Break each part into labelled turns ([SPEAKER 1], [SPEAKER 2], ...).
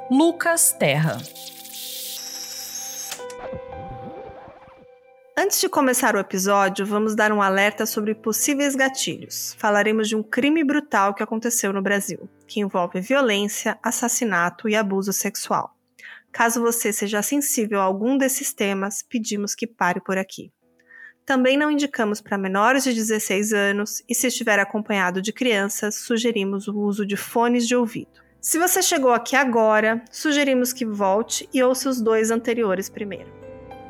[SPEAKER 1] Lucas Terra.
[SPEAKER 2] Antes de começar o episódio, vamos dar um alerta sobre possíveis gatilhos. Falaremos de um crime brutal que aconteceu no Brasil, que envolve violência, assassinato e abuso sexual. Caso você seja sensível a algum desses temas, pedimos que pare por aqui. Também não indicamos para menores de 16 anos e, se estiver acompanhado de crianças, sugerimos o uso de fones de ouvido. Se você chegou aqui agora, sugerimos que volte e ouça os 2 anteriores primeiro.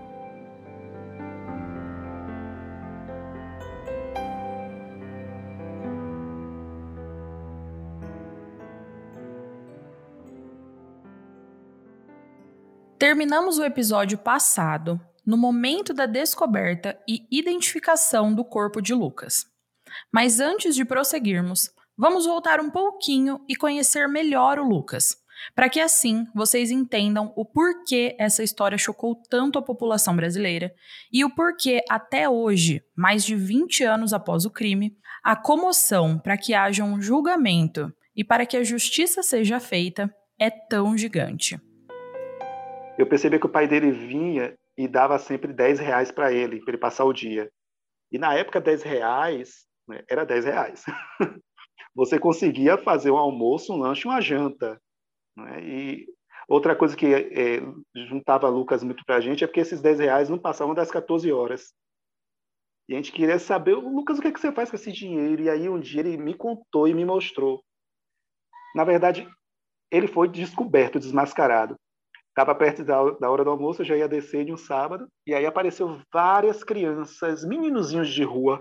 [SPEAKER 1] Terminamos o episódio passado no momento da descoberta e identificação do corpo de Lucas. Mas antes de prosseguirmos, vamos voltar um pouquinho e conhecer melhor o Lucas, para que assim vocês entendam o porquê essa história chocou tanto a população brasileira e o porquê até hoje, mais de 20 anos após o crime, a comoção para que haja um julgamento e para que a justiça seja feita é tão gigante.
[SPEAKER 3] Eu percebi que o pai dele vinha e dava sempre R$10 para ele passar o dia. E na época, R$10, né, era R$10. Você conseguia fazer um almoço, um lanche, uma janta. Né? E outra coisa que juntava Lucas muito para a gente é porque esses R$10 não passavam das 14 horas. E a gente queria saber, Lucas, o que você faz com esse dinheiro? E aí um dia ele me contou e me mostrou. Na verdade, ele foi descoberto, desmascarado. Estava perto da hora do almoço, eu já ia descer de um sábado, e aí apareceu várias crianças, meninozinhos de rua,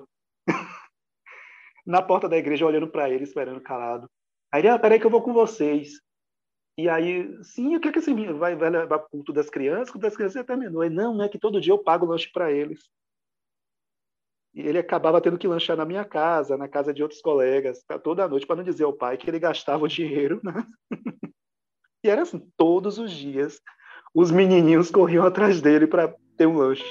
[SPEAKER 3] na porta da igreja, olhando para ele, esperando calado. Aí ele, peraí que eu vou com vocês. E aí, sim, o que é que esse menino vai levar para o culto das crianças? O culto das crianças já terminou. Ele, não, é que todo dia eu pago lanche para eles. E ele acabava tendo que lanchar na minha casa, na casa de outros colegas, toda noite, para não dizer ao pai que ele gastava o dinheiro, né? E era assim, todos os dias, os menininhos corriam atrás dele para ter um lanche.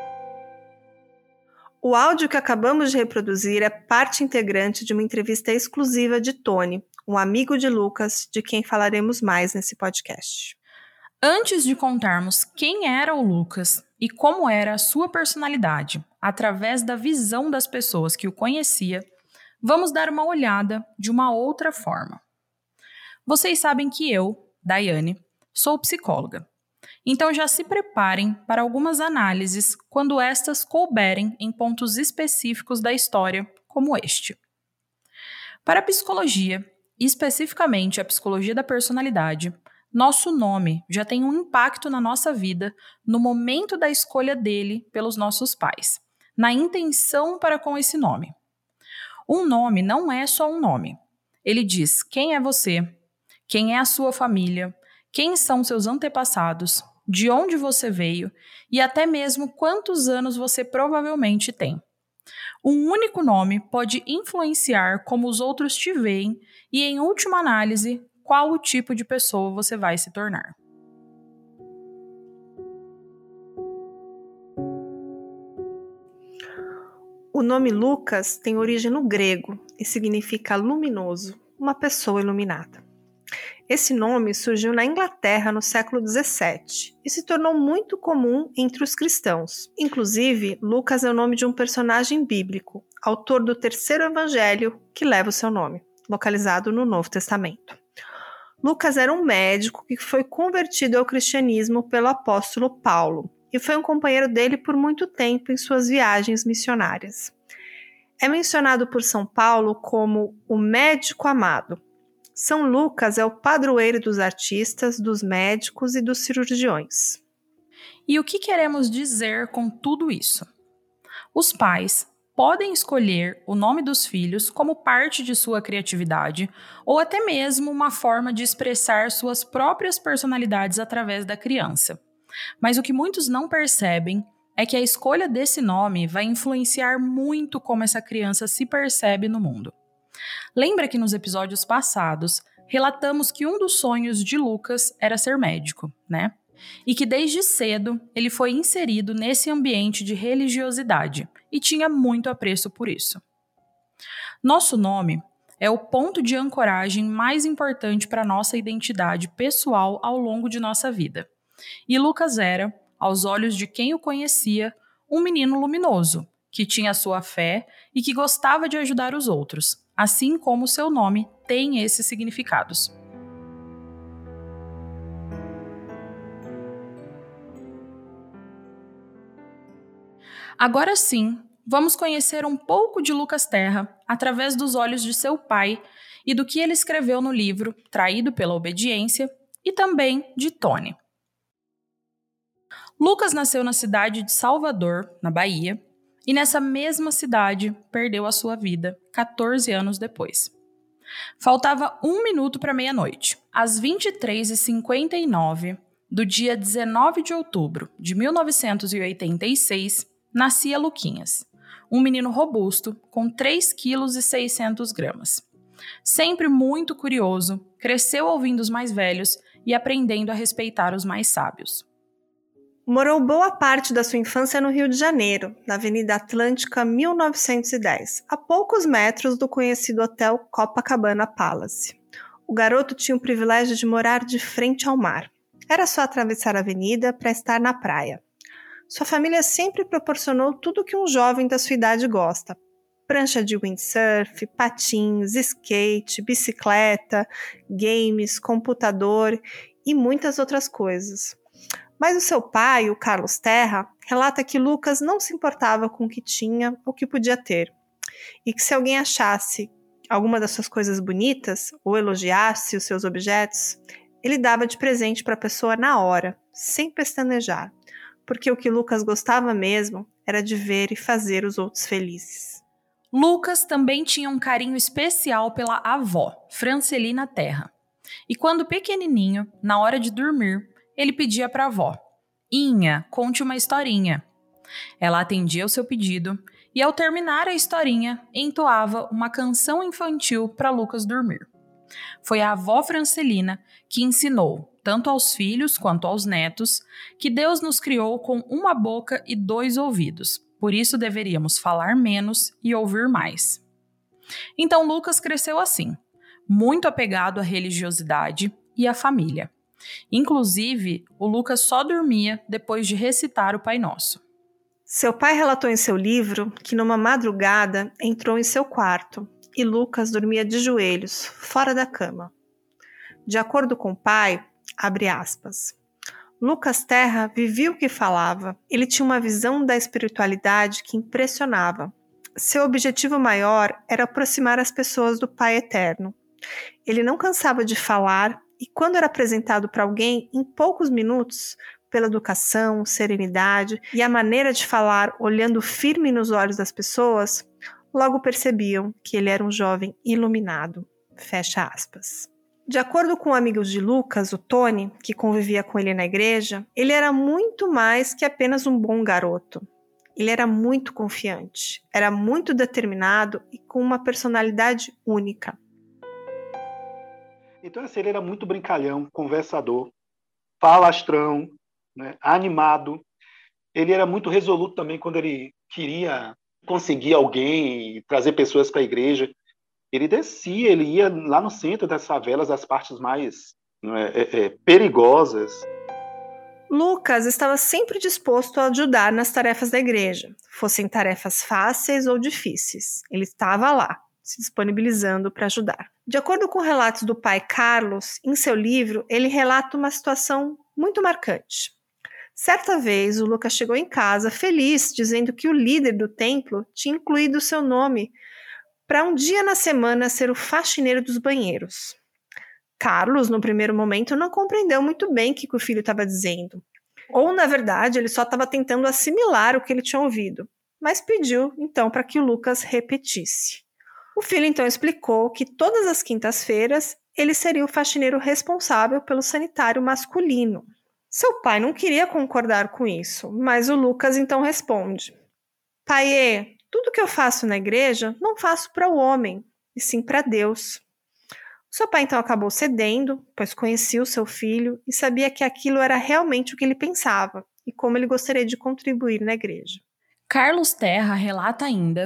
[SPEAKER 2] O áudio que acabamos de reproduzir é parte integrante de uma entrevista exclusiva de Tony, um amigo de Lucas, de quem falaremos mais nesse podcast.
[SPEAKER 1] Antes de contarmos quem era o Lucas e como era a sua personalidade, através da visão das pessoas que o conhecia, vamos dar uma olhada de uma outra forma. Vocês sabem que eu, Daiane, sou psicóloga. Então já se preparem para algumas análises quando estas couberem em pontos específicos da história, como este. Para a psicologia, e especificamente a psicologia da personalidade, nosso nome já tem um impacto na nossa vida no momento da escolha dele pelos nossos pais, na intenção para com esse nome. Um nome não é só um nome. Ele diz quem é você, quem é a sua família, quem são seus antepassados, de onde você veio e até mesmo quantos anos você provavelmente tem. Um único nome pode influenciar como os outros te veem e, em última análise, qual o tipo de pessoa você vai se tornar.
[SPEAKER 2] O nome Lucas tem origem no grego e significa luminoso, uma pessoa iluminada. Esse nome surgiu na Inglaterra no século XVII e se tornou muito comum entre os cristãos. Inclusive, Lucas é o nome de um personagem bíblico, autor do 3º evangelho que leva o seu nome, localizado no Novo Testamento. Lucas era um médico que foi convertido ao cristianismo pelo apóstolo Paulo e foi um companheiro dele por muito tempo em suas viagens missionárias. É mencionado por São Paulo como o médico amado. São Lucas é o padroeiro dos artistas, dos médicos e dos cirurgiões.
[SPEAKER 1] E o que queremos dizer com tudo isso? Os pais podem escolher o nome dos filhos como parte de sua criatividade ou até mesmo uma forma de expressar suas próprias personalidades através da criança. Mas o que muitos não percebem é que a escolha desse nome vai influenciar muito como essa criança se percebe no mundo. Lembra que nos episódios passados relatamos que um dos sonhos de Lucas era ser médico, né? E que desde cedo ele foi inserido nesse ambiente de religiosidade e tinha muito apreço por isso. Nosso nome é o ponto de ancoragem mais importante para nossa identidade pessoal ao longo de nossa vida. E Lucas era, aos olhos de quem o conhecia, um menino luminoso, que tinha sua fé e que gostava de ajudar os outros, assim como seu nome tem esses significados. Agora sim, vamos conhecer um pouco de Lucas Terra através dos olhos de seu pai e do que ele escreveu no livro Traído pela Obediência e também de Tony. Lucas nasceu na cidade de Salvador, na Bahia, e nessa mesma cidade perdeu a sua vida 14 anos depois. Faltava 1 minuto para meia-noite. Às 23h59 do dia 19 de outubro de 1986, nascia Luquinhas, um menino robusto com 3,6 kg. Sempre muito curioso, cresceu ouvindo os mais velhos e aprendendo a respeitar os mais sábios.
[SPEAKER 2] Morou boa parte da sua infância no Rio de Janeiro, na Avenida Atlântica 1910, a poucos metros do conhecido hotel Copacabana Palace. O garoto tinha o privilégio de morar de frente ao mar. Era só atravessar a avenida para estar na praia. Sua família sempre proporcionou tudo o que um jovem da sua idade gosta: prancha de windsurf, patins, skate, bicicleta, games, computador e muitas outras coisas. Mas o seu pai, o Carlos Terra, relata que Lucas não se importava com o que tinha ou que podia ter, e que se alguém achasse alguma das suas coisas bonitas ou elogiasse os seus objetos, ele dava de presente para a pessoa na hora, sem pestanejar, porque o que Lucas gostava mesmo era de ver e fazer os outros felizes.
[SPEAKER 1] Lucas também tinha um carinho especial pela avó, Francelina Terra. E quando pequenininho, na hora de dormir, ele pedia para a avó: Inha, conte uma historinha. Ela atendia o seu pedido e, ao terminar a historinha, entoava uma canção infantil para Lucas dormir. Foi a avó Francelina que ensinou, tanto aos filhos quanto aos netos, que Deus nos criou com uma boca e 2 ouvidos. Por isso deveríamos falar menos e ouvir mais. Então Lucas cresceu assim, muito apegado à religiosidade e à família. Inclusive, o Lucas só dormia depois de recitar o Pai Nosso.
[SPEAKER 2] Seu pai relatou em seu livro que numa madrugada entrou em seu quarto e Lucas dormia de joelhos, fora da cama. De acordo com o pai, abre aspas, Lucas Terra vivia o que falava. Ele tinha uma visão da espiritualidade que impressionava. Seu objetivo maior era aproximar as pessoas do Pai Eterno. Ele não cansava de falar e, quando era apresentado para alguém, em poucos minutos, pela educação, serenidade e a maneira de falar olhando firme nos olhos das pessoas, logo percebiam que ele era um jovem iluminado. Fecha aspas. De acordo com amigos de Lucas, o Tony, que convivia com ele na igreja, ele era muito mais que apenas um bom garoto. Ele era muito confiante, era muito determinado e com uma personalidade única.
[SPEAKER 3] Então, assim, ele era muito brincalhão, conversador, falastrão, né, animado. Ele era muito resoluto também quando ele queria conseguir alguém e trazer pessoas para a igreja. Ele descia, ele ia lá no centro das favelas, as partes mais perigosas.
[SPEAKER 2] Lucas estava sempre disposto a ajudar nas tarefas da igreja, fossem tarefas fáceis ou difíceis. Ele estava lá, se disponibilizando para ajudar. De acordo com relatos do pai Carlos, em seu livro, ele relata uma situação muito marcante. Certa vez, o Lucas chegou em casa feliz, dizendo que o líder do templo tinha incluído seu nome para um dia na semana ser o faxineiro dos banheiros. Carlos, no primeiro momento, não compreendeu muito bem o que o filho estava dizendo. Ou, na verdade, ele só estava tentando assimilar o que ele tinha ouvido, mas pediu, então, para que o Lucas repetisse. O filho, então, explicou que todas as quintas-feiras ele seria o faxineiro responsável pelo sanitário masculino. Seu pai não queria concordar com isso, mas o Lucas, então, responde: Paiê, tudo que eu faço na igreja não faço para o homem, e sim para Deus. O seu pai então acabou cedendo, pois conhecia o seu filho e sabia que aquilo era realmente o que ele pensava e como ele gostaria de contribuir na igreja.
[SPEAKER 1] Carlos Terra relata ainda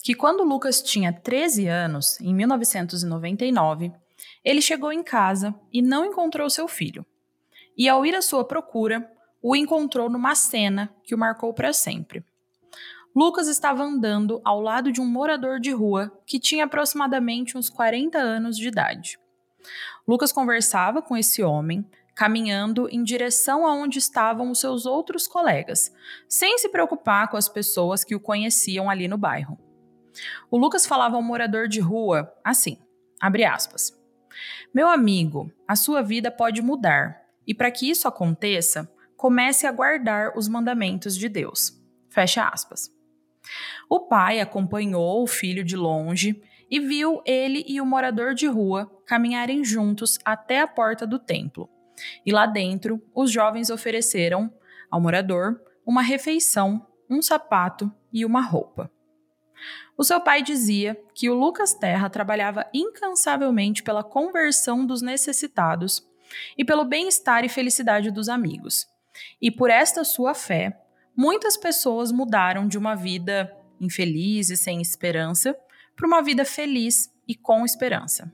[SPEAKER 1] que quando Lucas tinha 13 anos, em 1999, ele chegou em casa e não encontrou seu filho. E ao ir à sua procura, o encontrou numa cena que o marcou para sempre. Lucas estava andando ao lado de um morador de rua que tinha aproximadamente uns 40 anos de idade. Lucas conversava com esse homem, caminhando em direção aonde estavam os seus outros colegas, sem se preocupar com as pessoas que o conheciam ali no bairro. O Lucas falava ao morador de rua assim, abre aspas, meu amigo, a sua vida pode mudar, e para que isso aconteça, comece a guardar os mandamentos de Deus. Fecha aspas. O pai acompanhou o filho de longe e viu ele e o morador de rua caminharem juntos até a porta do templo. E lá dentro, os jovens ofereceram ao morador uma refeição, um sapato e uma roupa. O seu pai dizia que o Lucas Terra trabalhava incansavelmente pela conversão dos necessitados e pelo bem-estar e felicidade dos amigos. E por esta sua fé, muitas pessoas mudaram de uma vida infeliz e sem esperança para uma vida feliz e com esperança.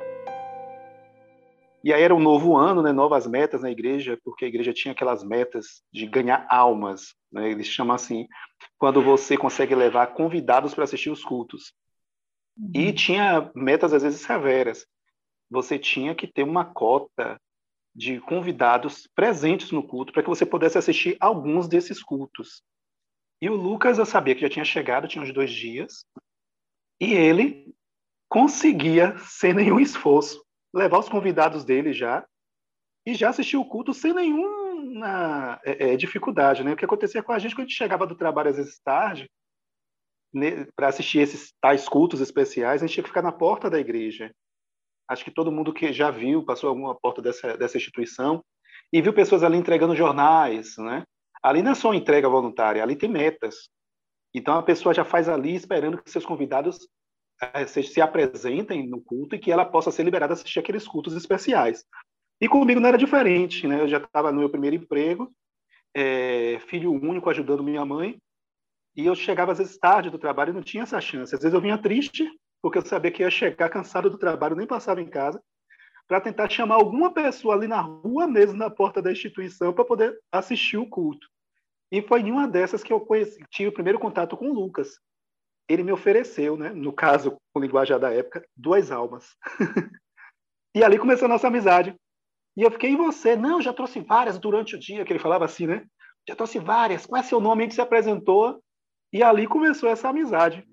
[SPEAKER 3] E aí era um novo ano, né, novas metas na igreja, porque a igreja tinha aquelas metas de ganhar almas, né, eles chamam assim, quando você consegue levar convidados para assistir os cultos. E tinha metas às vezes severas. Você tinha que ter uma cota de convidados presentes no culto para que você pudesse assistir alguns desses cultos. E o Lucas, eu sabia que já tinha chegado, tinha uns 2 dias, e ele conseguia, sem nenhum esforço, levar os convidados dele já, e já assistir o culto sem nenhuma dificuldade, né? O que acontecia com a gente quando a gente chegava do trabalho às vezes tarde, né, para assistir esses tais cultos especiais, a gente tinha que ficar na porta da igreja. Acho que todo mundo que já viu, passou alguma porta dessa instituição, e viu pessoas ali entregando jornais, né? Ali não é só entrega voluntária, ali tem metas. Então a pessoa já faz ali esperando que seus convidados se apresentem no culto e que ela possa ser liberada a assistir aqueles cultos especiais. E comigo não era diferente, né? Eu já estava no meu primeiro emprego, filho único ajudando minha mãe, e eu chegava às vezes tarde do trabalho e não tinha essa chance. Às vezes eu vinha triste, porque eu sabia que ia chegar cansado do trabalho, nem passava em casa, para tentar chamar alguma pessoa ali na rua mesmo, na porta da instituição, para poder assistir o culto. E foi em uma dessas que eu tive o primeiro contato com o Lucas. Ele me ofereceu, né, no caso, com linguagem da época, 2 almas. E ali começou a nossa amizade. E eu fiquei, em você? Não, já trouxe várias durante o dia, que ele falava assim, né? Já trouxe várias. Qual é seu nome? A gente se apresentou. E ali começou essa amizade.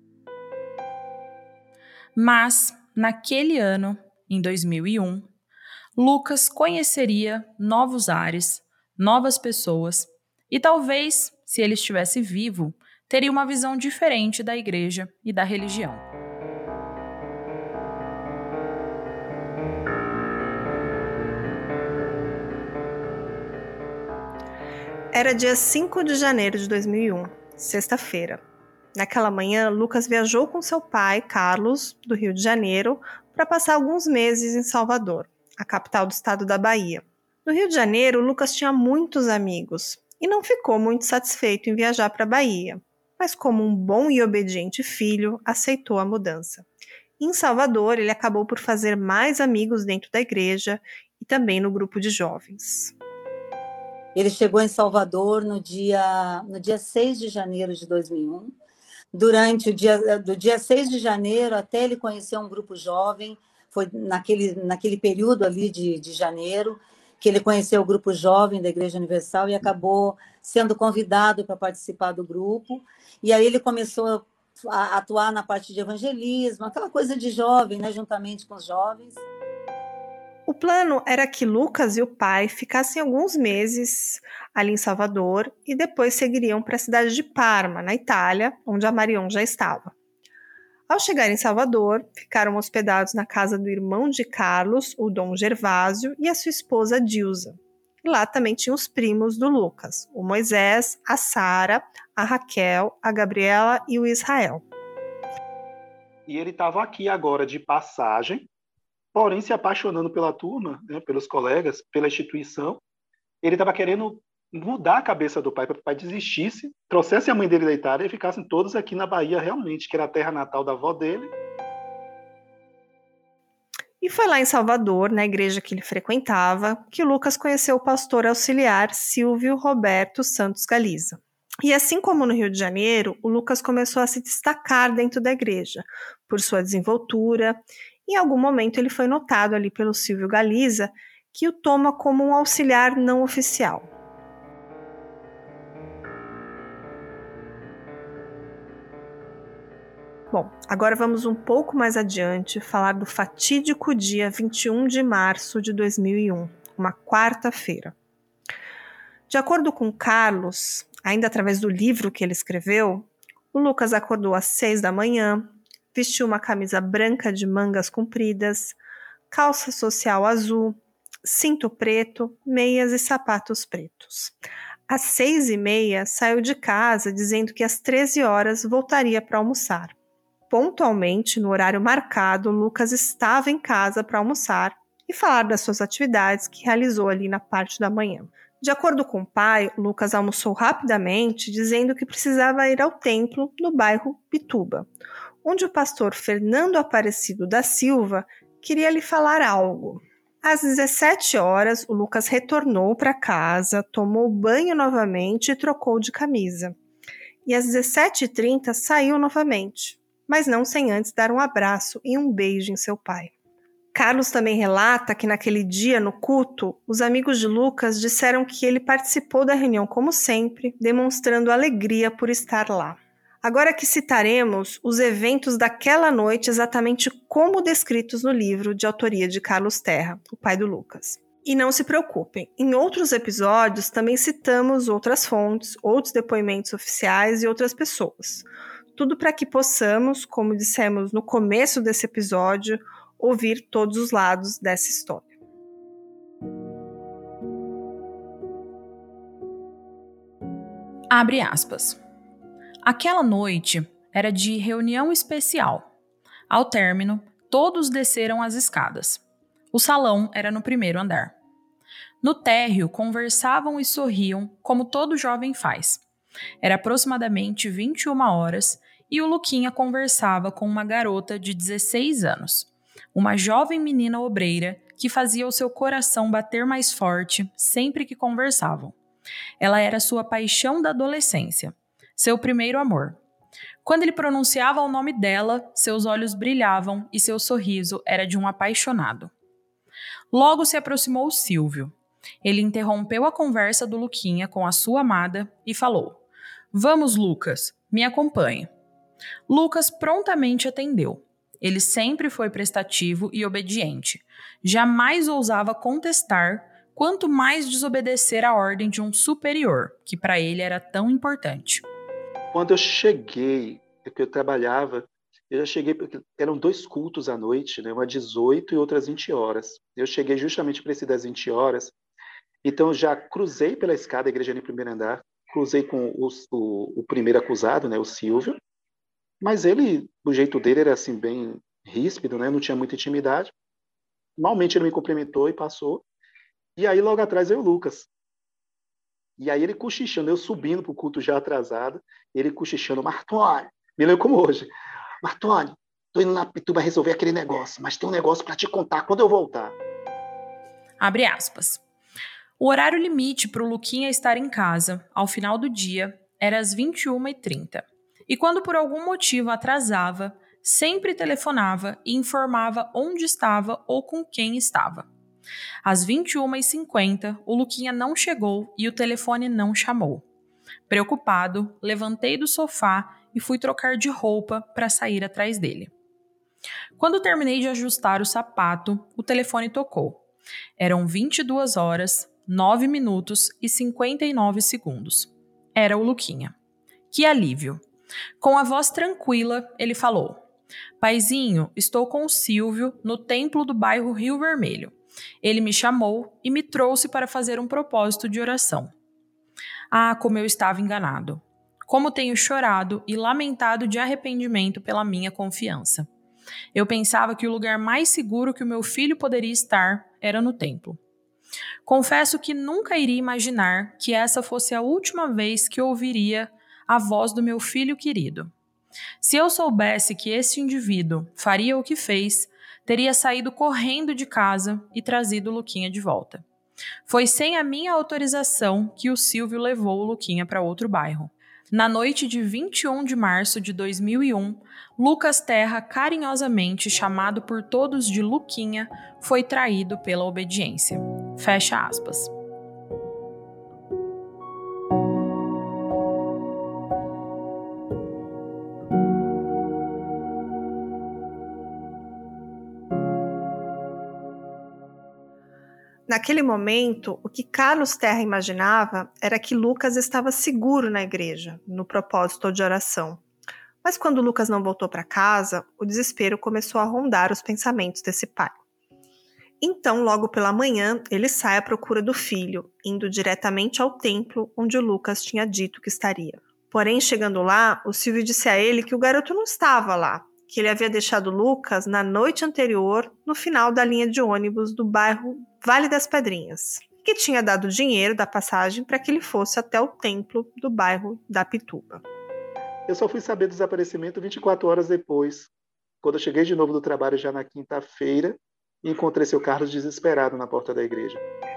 [SPEAKER 1] Mas, naquele ano, em 2001, Lucas conheceria novos ares, novas pessoas e talvez, se ele estivesse vivo, teria uma visão diferente da igreja e da religião.
[SPEAKER 2] Era dia 5 de janeiro de 2001, sexta-feira. Naquela manhã, Lucas viajou com seu pai, Carlos, do Rio de Janeiro, para passar alguns meses em Salvador, a capital do estado da Bahia. No Rio de Janeiro, Lucas tinha muitos amigos e não ficou muito satisfeito em viajar para a Bahia, mas como um bom e obediente filho, aceitou a mudança. Em Salvador, ele acabou por fazer mais amigos dentro da igreja e também no grupo de jovens.
[SPEAKER 4] Ele chegou em Salvador no dia 6 de janeiro de 2001. Durante do dia 6 de janeiro até ele conhecer um grupo jovem, foi naquele período ali de janeiro, que ele conheceu o grupo jovem da Igreja Universal e acabou sendo convidado para participar do grupo. E aí ele começou a atuar na parte de evangelismo, aquela coisa de jovem, né, juntamente com os jovens.
[SPEAKER 2] O plano era que Lucas e o pai ficassem alguns meses ali em Salvador e depois seguiriam para a cidade de Parma, na Itália, onde a Marion já estava. Ao chegar em Salvador, ficaram hospedados na casa do irmão de Carlos, o Dom Gervásio, e a sua esposa Dilsa. E lá também tinham os primos do Lucas, o Moisés, a Sara, a Raquel, a Gabriela e o Israel.
[SPEAKER 3] E ele estava aqui agora de passagem, porém se apaixonando pela turma, né, pelos colegas, pela instituição. Ele estava querendo mudar a cabeça do pai, para o pai desistisse, trouxesse a mãe dele da Itália e ficassem todos aqui na Bahia realmente, que era a terra natal da avó dele.
[SPEAKER 2] E foi lá em Salvador, na igreja que ele frequentava, que o Lucas conheceu o pastor auxiliar Silvio Roberto Santos Galiza. E assim como no Rio de Janeiro, o Lucas começou a se destacar dentro da igreja, por sua desenvoltura. Em algum momento ele foi notado ali pelo Silvio Galiza, que o toma como um auxiliar não oficial. Bom, agora vamos um pouco mais adiante falar do fatídico dia 21 de março de 2001, uma quarta-feira. De acordo com Carlos, ainda através do livro que ele escreveu, o Lucas acordou às 6 da manhã, vestiu uma camisa branca de mangas compridas, calça social azul, cinto preto, meias e sapatos pretos. Às 6h30, saiu de casa dizendo que às 13 horas voltaria para almoçar. Pontualmente, no horário marcado, Lucas estava em casa para almoçar e falar das suas atividades que realizou ali na parte da manhã. De acordo com o pai, Lucas almoçou rapidamente, dizendo que precisava ir ao templo no bairro Pituba, onde o pastor Fernando Aparecido da Silva queria lhe falar algo. Às 17 horas, o Lucas retornou para casa, tomou banho novamente e trocou de camisa. E às 17h30 saiu novamente, mas não sem antes dar um abraço e um beijo em seu pai. Carlos também relata que naquele dia, no culto, os amigos de Lucas disseram que ele participou da reunião como sempre, demonstrando alegria por estar lá. Agora que citaremos os eventos daquela noite exatamente como descritos no livro de autoria de Carlos Terra, o pai do Lucas. E não se preocupem, em outros episódios também citamos outras fontes, outros depoimentos oficiais e outras pessoas. Tudo para que possamos, como dissemos no começo desse episódio, ouvir todos os lados dessa história.
[SPEAKER 1] Abre aspas. Aquela noite era de reunião especial. Ao término, todos desceram as escadas. O salão era no primeiro andar. No térreo, conversavam e sorriam, como todo jovem faz. Era aproximadamente 21 horas e o Luquinha conversava com uma garota de 16 anos, uma jovem menina obreira que fazia o seu coração bater mais forte sempre que conversavam. Ela era sua paixão da adolescência, seu primeiro amor. Quando ele pronunciava o nome dela, seus olhos brilhavam e seu sorriso era de um apaixonado. Logo se aproximou Silvio. Ele interrompeu a conversa do Luquinha com a sua amada e falou: "Vamos, Lucas, me acompanhe." Lucas prontamente atendeu. Ele sempre foi prestativo e obediente. Jamais ousava contestar, quanto mais desobedecer a ordem de um superior, que para ele era tão importante.
[SPEAKER 3] Quando eu cheguei, porque eu trabalhava, eu já cheguei, porque eram 2 cultos à noite, né, uma às 18 e outra às 20 horas. Eu cheguei justamente para esse das 20 horas, então já cruzei pela escada, a igreja no primeiro andar, cruzei com o primeiro acusado, né, o Silvio, mas ele, o jeito dele era assim bem ríspido, né, não tinha muita intimidade. Malmente ele me cumprimentou e passou, e aí logo atrás veio o Lucas. E aí ele cochichando, eu subindo para o culto já atrasado, ele cochichando: "Martoni", me lembro como hoje, "Martoni, tô indo na Pituba resolver aquele negócio, mas tem um negócio para te contar quando eu voltar."
[SPEAKER 1] Abre aspas. O horário limite para o Luquinha estar em casa, ao final do dia, era às 21h30. E quando por algum motivo atrasava, sempre telefonava e informava onde estava ou com quem estava. Às 21h50, o Luquinha não chegou e o telefone não chamou. Preocupado, levantei do sofá e fui trocar de roupa para sair atrás dele. Quando terminei de ajustar o sapato, o telefone tocou. Eram 22 horas, 9 minutos e 59 segundos. Era o Luquinha. Que alívio! Com a voz tranquila, ele falou: "Paizinho, estou com o Silvio no templo do bairro Rio Vermelho. Ele me chamou e me trouxe para fazer um propósito de oração." Ah, como eu estava enganado. Como tenho chorado e lamentado de arrependimento pela minha confiança. Eu pensava que o lugar mais seguro que o meu filho poderia estar era no templo. Confesso que nunca iria imaginar que essa fosse a última vez que ouviria a voz do meu filho querido. Se eu soubesse que esse indivíduo faria o que fez, teria saído correndo de casa e trazido o Luquinha de volta. Foi sem a minha autorização que o Silvio levou o Luquinha para outro bairro. Na noite de 21 de março de 2001, Lucas Terra, carinhosamente chamado por todos de Luquinha, foi traído pela obediência. Fecha aspas.
[SPEAKER 2] Naquele momento, o que Carlos Terra imaginava era que Lucas estava seguro na igreja, no propósito de oração. Mas quando Lucas não voltou para casa, o desespero começou a rondar os pensamentos desse pai. Então, logo pela manhã, ele sai à procura do filho, indo diretamente ao templo onde o Lucas tinha dito que estaria. Porém, chegando lá, o Silvio disse a ele que o garoto não estava lá, que ele havia deixado Lucas na noite anterior, no final da linha de ônibus do bairro Vale das Pedrinhas, que tinha dado dinheiro da passagem para que ele fosse até o templo do bairro da Pituba.
[SPEAKER 3] Eu só fui saber do desaparecimento 24 horas depois, quando eu cheguei de novo do trabalho já na quinta-feira e encontrei seu Carlos desesperado na porta da igreja.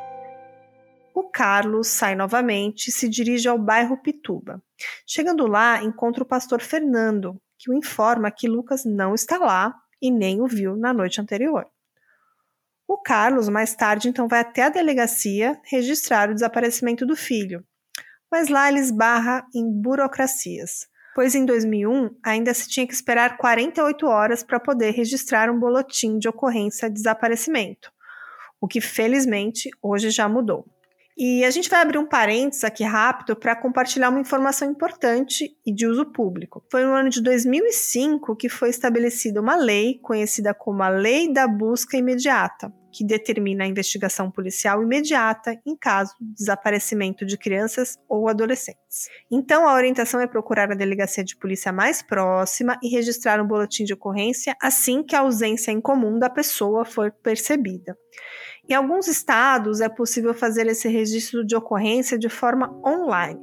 [SPEAKER 2] O Carlos sai novamente e se dirige ao bairro Pituba. Chegando lá, encontra o pastor Fernando, que o informa que Lucas não está lá e nem o viu na noite anterior. O Carlos, mais tarde, então vai até a delegacia registrar o desaparecimento do filho, mas lá ele esbarra em burocracias, pois em 2001 ainda se tinha que esperar 48 horas para poder registrar um boletim de ocorrência de desaparecimento, o que felizmente hoje já mudou. E a gente vai abrir um parênteses aqui rápido para compartilhar uma informação importante e de uso público. Foi no ano de 2005 que foi estabelecida uma lei conhecida como a Lei da Busca Imediata, que determina a investigação policial imediata em caso de desaparecimento de crianças ou adolescentes. Então, a orientação é procurar a delegacia de polícia mais próxima e registrar um boletim de ocorrência assim que a ausência incomum da pessoa for percebida. Em alguns estados, é possível fazer esse registro de ocorrência de forma online.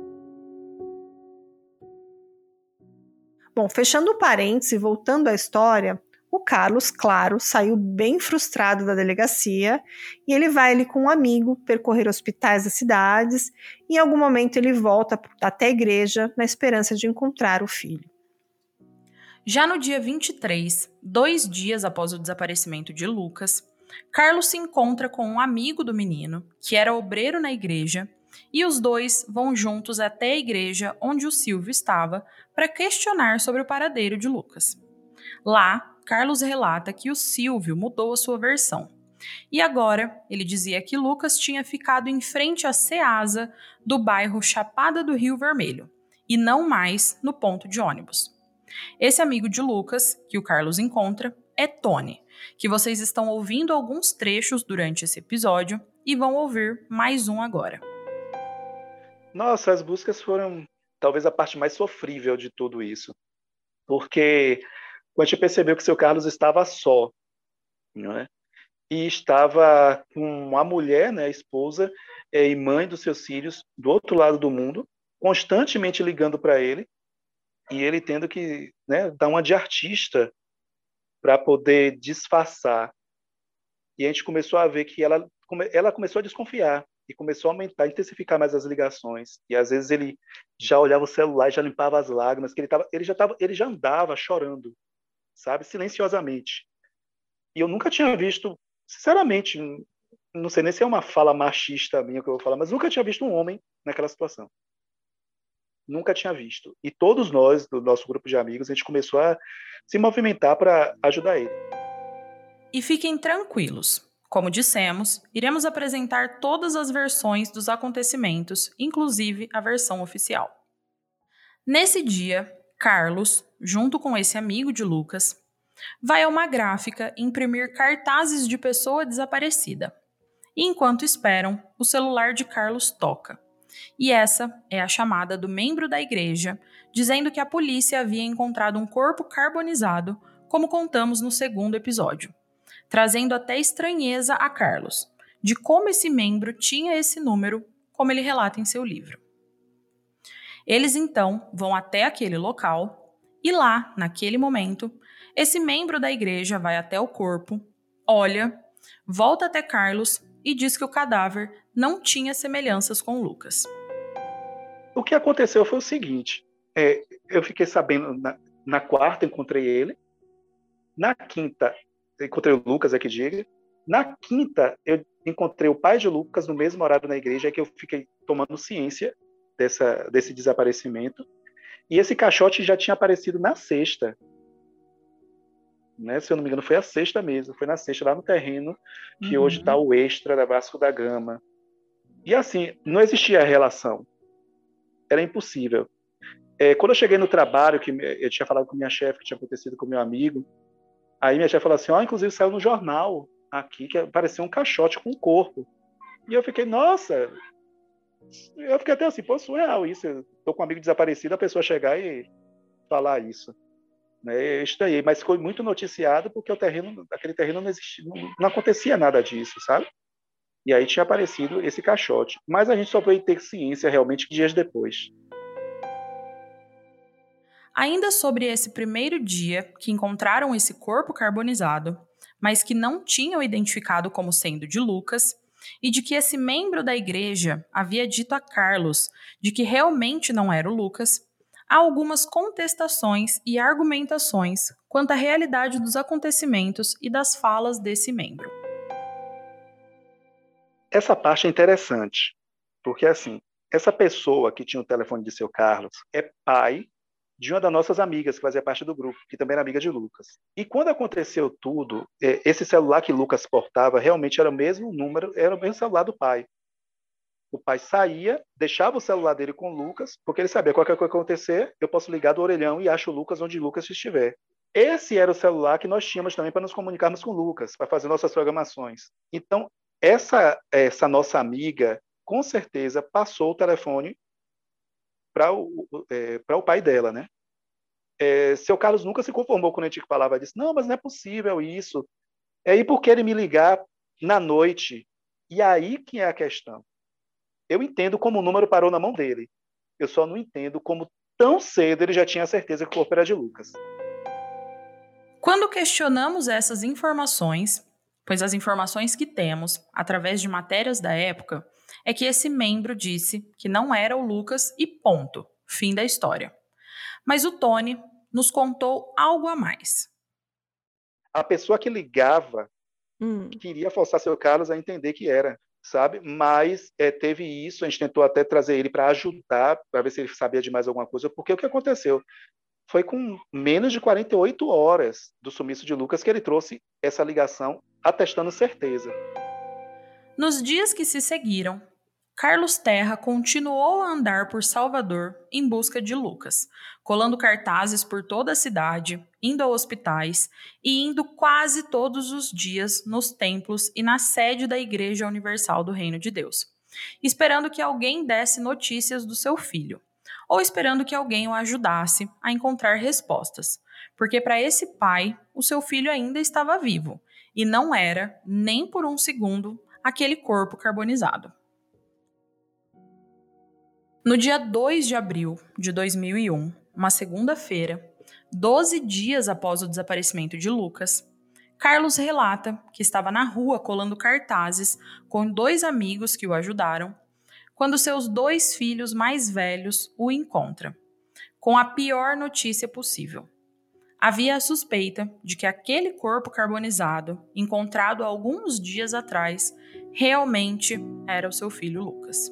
[SPEAKER 2] Bom, fechando o parênteses e voltando à história, o Carlos, claro, saiu bem frustrado da delegacia e ele vai ali com um amigo percorrer hospitais das cidades e em algum momento ele volta até a igreja na esperança de encontrar o filho.
[SPEAKER 1] Já no dia 23, 2 dias após o desaparecimento de Lucas, Carlos se encontra com um amigo do menino, que era obreiro na igreja, e os dois vão juntos até a igreja onde o Silvio estava para questionar sobre o paradeiro de Lucas. Lá, Carlos relata que o Silvio mudou a sua versão. E agora, ele dizia que Lucas tinha ficado em frente à Ceasa do bairro Chapada do Rio Vermelho, e não mais no ponto de ônibus. Esse amigo de Lucas, que o Carlos encontra, é Tony, que vocês estão ouvindo alguns trechos durante esse episódio e vão ouvir mais um agora.
[SPEAKER 3] Nossa, as buscas foram talvez a parte mais sofrível de tudo isso, porque a gente percebeu que seu Carlos estava só, não é? E estava com a mulher, né, a esposa e mãe dos seus filhos do outro lado do mundo, constantemente ligando para ele, e ele tendo que, né, dar uma de artista para poder disfarçar. E a gente começou a ver que ela começou a desconfiar e começou a aumentar, intensificar mais as ligações. E às vezes ele já olhava o celular e já limpava as lágrimas, que ele já andava chorando, sabe, silenciosamente. E eu nunca tinha visto, sinceramente, não sei nem se é uma fala machista minha que eu vou falar, mas nunca tinha visto um homem naquela situação. Nunca tinha visto. E todos nós, do nosso grupo de amigos, a gente começou a se movimentar para ajudar ele.
[SPEAKER 1] E fiquem tranquilos. Como dissemos, iremos apresentar todas as versões dos acontecimentos, inclusive a versão oficial. Nesse dia, Carlos, junto com esse amigo de Lucas, vai a uma gráfica imprimir cartazes de pessoa desaparecida. E enquanto esperam, o celular de Carlos toca. E essa é a chamada do membro da igreja, dizendo que a polícia havia encontrado um corpo carbonizado, como contamos no segundo episódio, trazendo até estranheza a Carlos, de como esse membro tinha esse número, como ele relata em seu livro. Eles então vão até aquele local e lá, naquele momento, esse membro da igreja vai até o corpo, olha, volta até Carlos e diz que o cadáver não tinha semelhanças com Lucas.
[SPEAKER 3] O que aconteceu foi o seguinte, eu fiquei sabendo, na quarta encontrei ele, na quinta encontrei o Lucas, que diga, na quinta eu encontrei o pai de Lucas no mesmo horário na igreja, é que eu fiquei tomando ciência desse desaparecimento, e esse caixote já tinha aparecido na sexta, né? Se eu não me engano foi a sexta mesmo, foi na sexta, lá no terreno que hoje está o Extra da Vasco da Gama. E assim, não existia relação, era impossível. Quando eu cheguei no trabalho, que eu tinha falado com minha chefe, que tinha acontecido com meu amigo, aí minha chefe falou assim, inclusive saiu no jornal aqui, que apareceu um caixote com um corpo. E eu fiquei, nossa, eu fiquei até assim, pô, surreal isso, eu tô com um amigo desaparecido, a pessoa chegar e falar isso. Eu estranhei, mas foi muito noticiado porque aquele terreno não existia, não acontecia nada disso, sabe? E aí tinha aparecido esse caixote. Mas a gente só veio ter ciência realmente dias depois.
[SPEAKER 1] Ainda sobre esse primeiro dia que encontraram esse corpo carbonizado, mas que não tinham identificado como sendo de Lucas, e de que esse membro da igreja havia dito a Carlos de que realmente não era o Lucas, há algumas contestações e argumentações quanto à realidade dos acontecimentos e das falas desse membro.
[SPEAKER 3] Essa parte é interessante, porque assim, essa pessoa que tinha o telefone de seu Carlos é pai de uma das nossas amigas, que fazia parte do grupo, que também era amiga de Lucas. E quando aconteceu tudo, esse celular que Lucas portava realmente era o mesmo número, era o mesmo celular do pai. O pai saía, deixava o celular dele com o Lucas, porque ele sabia qualquer coisa acontecer, eu posso ligar do orelhão e acho o Lucas onde Lucas estiver. Esse era o celular que nós tínhamos também para nos comunicarmos com o Lucas, para fazer nossas programações. Então, essa nossa amiga, com certeza, passou o telefone para o pai dela, né? Seu Carlos nunca se conformou quando a gente falava disso. Não, mas não é possível isso. E por que ele me ligar na noite? E aí que é a questão. Eu entendo como o número parou na mão dele. Eu só não entendo como tão cedo ele já tinha certeza que o corpo era de Lucas.
[SPEAKER 1] Quando questionamos essas informações, pois as informações que temos, através de matérias da época, é que esse membro disse que não era o Lucas e ponto, fim da história. Mas o Tony nos contou algo a mais.
[SPEAKER 3] A pessoa que ligava queria forçar seu Carlos a entender que era, sabe? Mas teve isso, a gente tentou até trazer ele para ajudar, para ver se ele sabia de mais alguma coisa, porque o que aconteceu? Foi com menos de 48 horas do sumiço de Lucas que ele trouxe essa ligação, atestando certeza.
[SPEAKER 1] Nos dias que se seguiram, Carlos Terra continuou a andar por Salvador em busca de Lucas, colando cartazes por toda a cidade, indo a hospitais e indo quase todos os dias nos templos e na sede da Igreja Universal do Reino de Deus, esperando que alguém desse notícias do seu filho, ou esperando que alguém o ajudasse a encontrar respostas, porque para esse pai, o seu filho ainda estava vivo, e não era, nem por um segundo, aquele corpo carbonizado. No dia 2 de abril de 2001, uma segunda-feira, 12 dias após o desaparecimento de Lucas, Carlos relata que estava na rua colando cartazes com 2 amigos que o ajudaram, quando seus 2 filhos mais velhos o encontram, com a pior notícia possível. Havia a suspeita de que aquele corpo carbonizado, encontrado alguns dias atrás, realmente era o seu filho Lucas.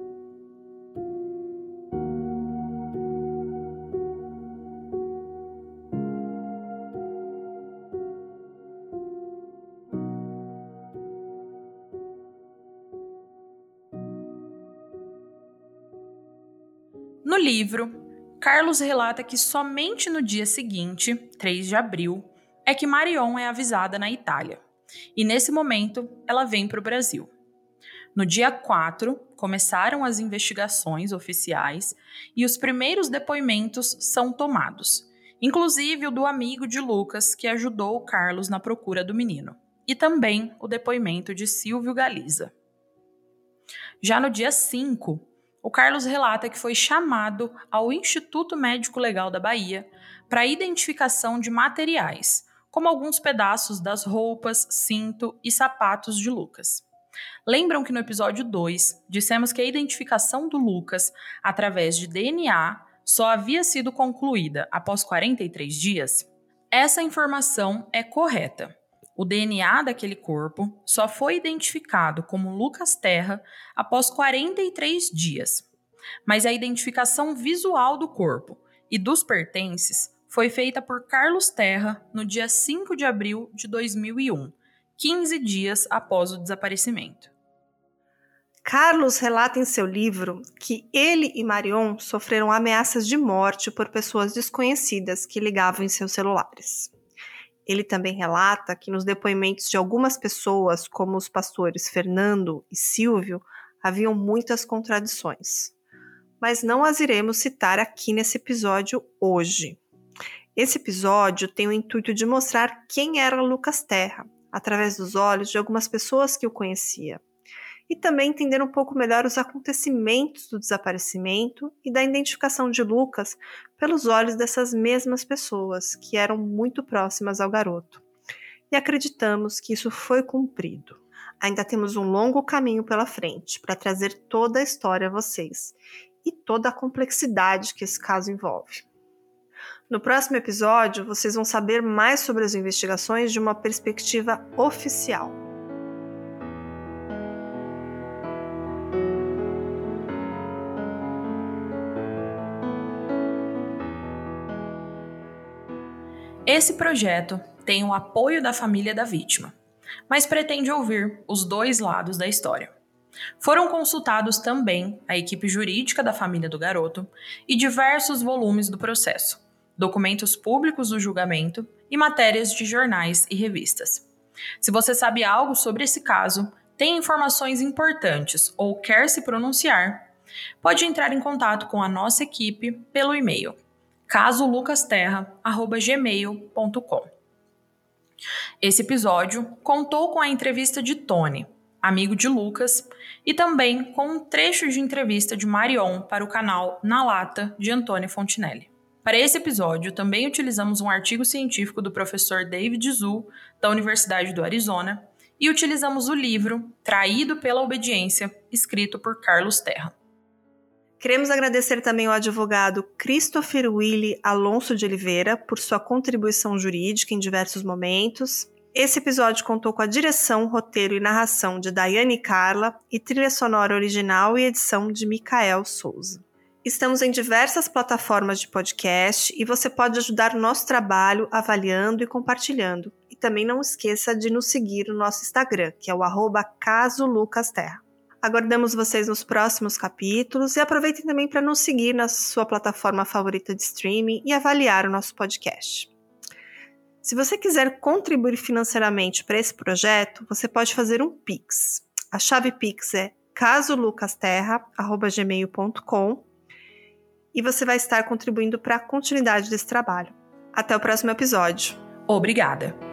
[SPEAKER 1] No livro, Carlos relata que somente no dia seguinte, 3 de abril, é que Marion é avisada na Itália, e nesse momento ela vem para o Brasil. No dia 4, começaram as investigações oficiais e os primeiros depoimentos são tomados, inclusive o do amigo de Lucas que ajudou o Carlos na procura do menino, e também o depoimento de Silvio Galiza. Já no dia 5, o Carlos relata que foi chamado ao Instituto Médico Legal da Bahia para a identificação de materiais, como alguns pedaços das roupas, cinto e sapatos de Lucas. Lembram que no episódio 2 dissemos que a identificação do Lucas através de DNA só havia sido concluída após 43 dias? Essa informação é correta. O DNA daquele corpo só foi identificado como Lucas Terra após 43 dias. Mas a identificação visual do corpo e dos pertences foi feita por Carlos Terra no dia 5 de abril de 2001, 15 dias após o desaparecimento.
[SPEAKER 2] Carlos relata em seu livro que ele e Marion sofreram ameaças de morte por pessoas desconhecidas que ligavam em seus celulares. Ele também relata que nos depoimentos de algumas pessoas, como os pastores Fernando e Silvio, haviam muitas contradições. Mas não as iremos citar aqui nesse episódio hoje. Esse episódio tem o intuito de mostrar quem era Lucas Terra, através dos olhos de algumas pessoas que o conheciam. E também entender um pouco melhor os acontecimentos do desaparecimento e da identificação de Lucas pelos olhos dessas mesmas pessoas que eram muito próximas ao garoto. E acreditamos que isso foi cumprido. Ainda temos um longo caminho pela frente para trazer toda a história a vocês e toda a complexidade que esse caso envolve. No próximo episódio, vocês vão saber mais sobre as investigações de uma perspectiva oficial.
[SPEAKER 1] Esse projeto tem o apoio da família da vítima, mas pretende ouvir os dois lados da história. Foram consultados também a equipe jurídica da família do garoto e diversos volumes do processo, documentos públicos do julgamento e matérias de jornais e revistas. Se você sabe algo sobre esse caso, tem informações importantes ou quer se pronunciar, pode entrar em contato com a nossa equipe pelo e-mail casolucasterra@gmail.com. Esse episódio contou com a entrevista de Tony, amigo de Lucas, e também com um trecho de entrevista de Marion para o canal Na Lata, de Antônio Fontinelli. Para esse episódio, também utilizamos um artigo científico do professor David Zhu, da Universidade do Arizona, e utilizamos o livro Traído pela Obediência, escrito por Carlos Terra.
[SPEAKER 2] Queremos agradecer também ao advogado Christopher Willy Alonso de Oliveira por sua contribuição jurídica em diversos momentos. Esse episódio contou com a direção, roteiro e narração de Daiane Carla e trilha sonora original e edição de Micael Souza. Estamos em diversas plataformas de podcast e você pode ajudar o nosso trabalho avaliando e compartilhando. E também não esqueça de nos seguir no nosso Instagram, que é o @casolucasterra. Aguardamos vocês nos próximos capítulos e aproveitem também para nos seguir na sua plataforma favorita de streaming e avaliar o nosso podcast. Se você quiser contribuir financeiramente para esse projeto, você pode fazer um Pix. A chave Pix é casolucasterra@gmail.com e você vai estar contribuindo para a continuidade desse trabalho. Até o próximo episódio.
[SPEAKER 1] Obrigada!